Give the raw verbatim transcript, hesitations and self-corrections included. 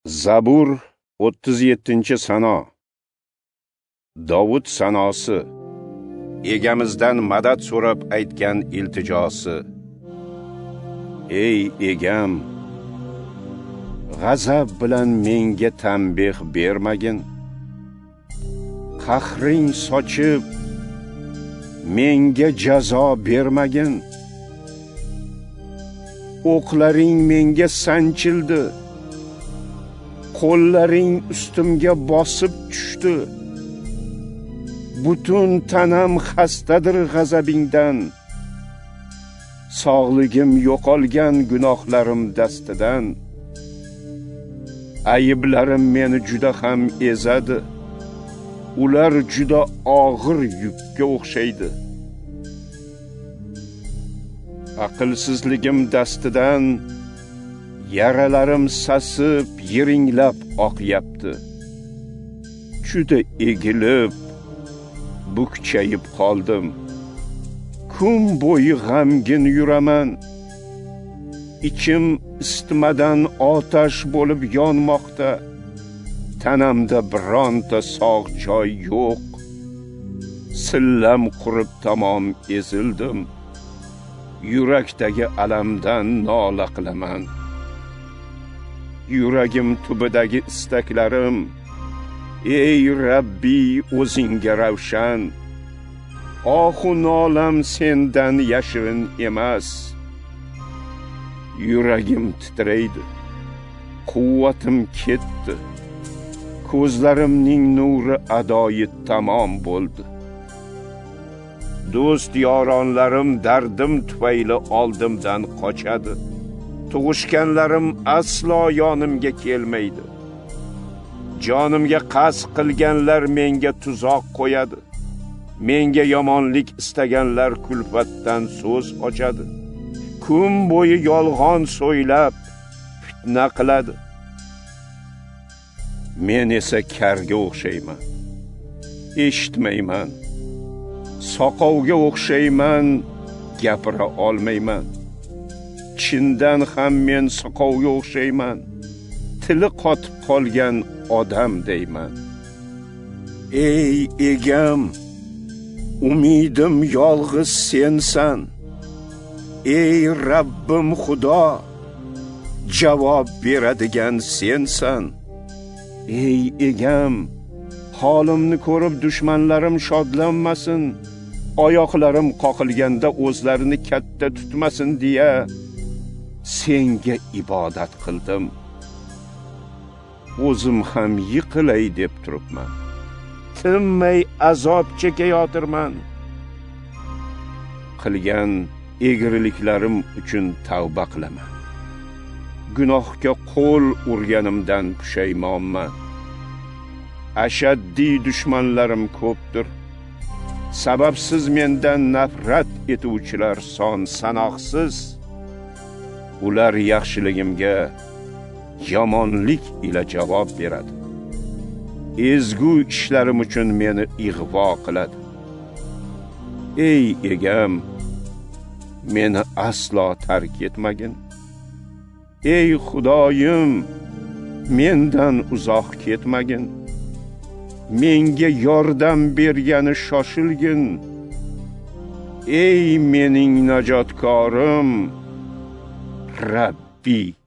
Zabur o'ttiz yettinchi sano. Davud sanosi. Egamizdan madad so'rab aytgan iltijosi. Ey egam, g'azab bilan menga tanbeh bermagin. Qahring sochib menga jazo bermagin. O'qlaring menga sanchildi. Qo'llaring ustimga bosib tushdi. Butun tanam xastadir g'azabingdan. Sog'ligim yo'qolgan gunohlarim dastidan. Ayblarim meni juda ham ezadi. Ular juda og'ir yukka o'xshaydi. Aqlsizligim dastidan yaralarim sasib yiringlab oqyapti. Juda egilib, bukchayib qoldim. Kun bo'yi g'amgin yuraman. Ichim isitmadan otash bo'lib yonmoqda. Tanamda bironta sog' joy yo'q. Sillam qurib tamom ezildim. Yurakdagi alamdan nola qilaman. Yuragim tubidagi istaklarim, ey Rabbi o'zingga ravshan. Ohu nolam sendan yashirin emas. Yuragim titraydi, quvvatim ketdi. Ko'zlarimning nuri adoyi tamom bo'ldi. Do'st yoronlarim dardim tufayli oldimdan qochadi. Tug'ishganlarim aslo yonimga kelmaydi. Jonimga qasd qilganlar menga tuzoq qo'yadi. Menga yomonlik istaganlar kulfatdan so'z ochadi. Kun bo'yi yolg'on so'ylab fitna qiladi. Men esa karga o'xshayman. Eshitmayman. Soqovga o'xshayman, gapira olmayman. Chindan ham men soqovga o'xshayman. Tili qotib qolgan odam deyman. Ey egam, umidim yolg'iz sensan. Ey Rabbim Xudo, javob beradigan sensan. Ey egam, holimni ko'rib dushmanlarim shodlanmasin. Oyoqlarim qoqilganda o'zlarini katta tutmasin deya senga ibodat qildim. O'zim ham yiqilay deb turibman. Tinmay azob chekayotirman. Qilgan egriliklarim uchun tavba qilaman. Gunohga qo'l urganimdan pushaymonman. Ashaddiy dushmanlarim ko'pdir. Sababsiz mendan nafrat etuvchilar son sanoqsiz. Ular yaxshiligimga yomonlik ila javob beradi. Ezgu ishlarim uchun meni ig'vo qiladi. Ey egam, meni aslo tark etmagin. Ey Xudoyim, mendan uzoq ketmagin. Menga yordam bergani shoshilgin. Ey mening najotkorim, Rabbi.